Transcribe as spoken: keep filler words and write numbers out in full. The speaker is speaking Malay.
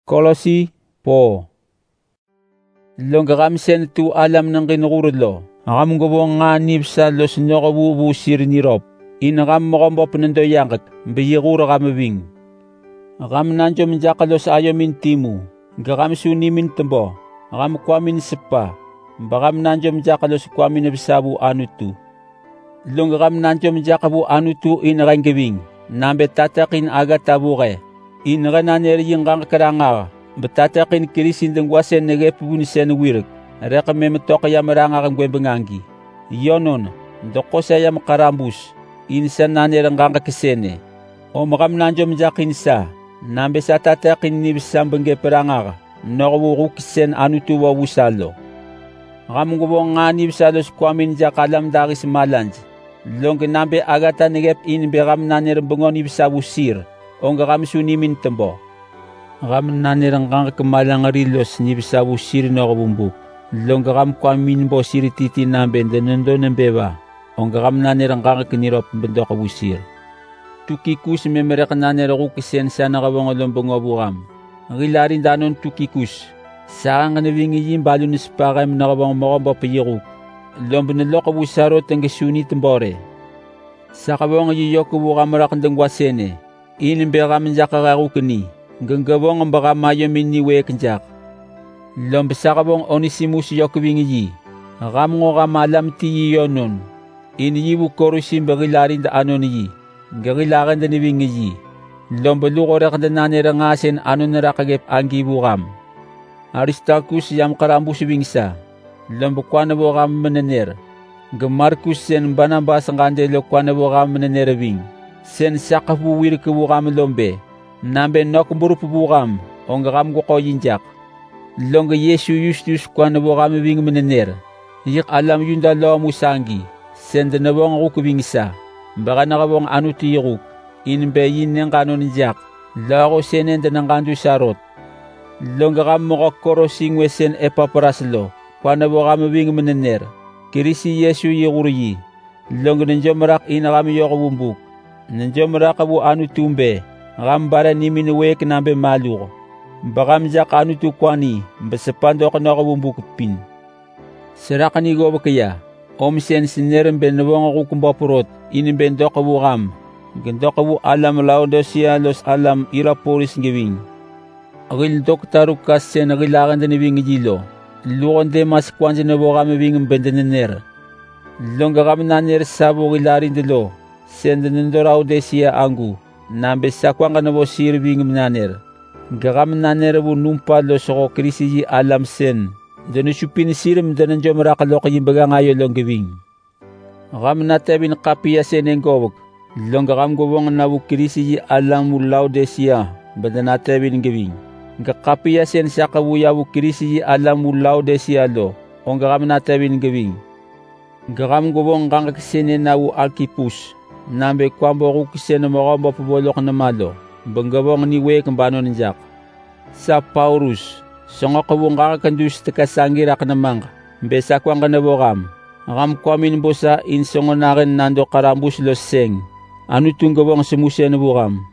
Kolosi po. Longgaram sen tu alam ng kinurudlo. Akam gawang nga nipsa los nyokawu sir nirop. Inakam mokombo penendo yangkat. Biyikura kamabing. Akam nanjo menjakalos ayo mintimu. Gakam suni mintembo. Akam kwamin sepa. Bakam nanjo menjakalos kwamin abisabu anutu. Longgaram nanjo menjakabu anutu inakangabing. Nambe tatakin aga tabuke. Inaka naneri yung karanga. Betatakin kirisin ng wasen na repubunisen wirik. Reka me metoka ya maranga kang gwebengangi. Yonon, doko sa ya makarambus. Insan nanerang kakisene. O makam nanjo mjakin sa. Nambe sa tatakin ni bisang bengge peranga. Nakawu kisen anutu wa wusalo. Kamungubo nga ni bisalo skwamin jakalam daris malanj. Long nambe agata negep in beram nanerang bengon ni bisa wusir. O nga kami sunimin tembo. Ram nanirang kang kemalang rilos ni bisa wusir na kabumbuk. Long kam kwamin bo siri titi nambe denendo nembeba. O nga kam nanirang kang kinirop bendo kabusir. Tukikus memerek nanirang kukisen sa nakawang olombong obukam. Rilarin danon tukikus. Saan nga navingi yung balo nispakam nakawang makambo payiruk. Lombo na lokabusaro tangasuni tembore. Sa kawang yuyoko bukam marakandang wasene. Inimbera menjakararukani. Ganggawang ang baka mayo minniwe kanjak. Lombasa kabong Onesimus yokwingi. Ramongo kamalam ti yonon. Iniyiwu korusim bagilarin da ano niyi. Gagilaran da niwingi. Lombaluko rakan da nanirangasen ano narakagep anggi bukam. Aristarchus yam karambus wingsa. Lombakwa na bukam mananer. Gamarkus sen banambas ang kandelo kwa na bukam mananer wing. Sen sakapuwir ka bukam lombe. Nambe nok buru pubukam, ongam go ko yinjak. Longa Yesu Justus kwan bukam wing menener. Yik alam yunda lo musangi. Send na bong rukubingsa. Baka nakabong anu tiruk. Inbe yin ng kanon jak. Laro senen ng kandu sarot. Longa kam mokokoro singwe sen epaparaslo. Kwan bukam wing menener. Kirisi Yesu yiguri. Longa nanjo marak inakami yoko bumbuk. Nanjo marak abu anu tumbe. Rambara ni minuwek nambe maluro. Bakam jak anu tukwani, besepando ka nakabumbukupin. Seraka ni goba kaya, omsen sinerem benawang ako kumbapurot, inimbendo ka bukam. Gendo ka bu alam Laodicea los alam iraporis ngewing. Agil doktaru kasi nagilakan din ibing ijilo. Lukon de mas kwansi na bukam ibing bendenener. Longga kami nanir sabo gilarin dilo, sendenendo Laodicea angu. Nambe sakwang ka na bo sirbing mnaner. Gagam naner bo numpa lo soko krisi alam sen. Dono supin sirim dono jo marakalok yung baga ngayo long gawing. Gam natabin kapiya sen engkobok. Long gagam gobong na bo krisi alam mo Laodicea. Bada natabin gawing. Gakapiya sen sa kabuya bo krisi alam mo Laodicea lo. Ong gagam natabin gawing. Gagam gobong kangakisene na bo Archippus. Nambe kwambo kukisen na makambo pabolok na malo. Banggawang niwe kambano ng jak. Sa Paulus, songa kawong kakakandus takasangirak na mang. Besa kwang kanabokam. Akam kwamin bosa in songa nakin nando karambus los seng. Ano itong gawang sumusya na bukam.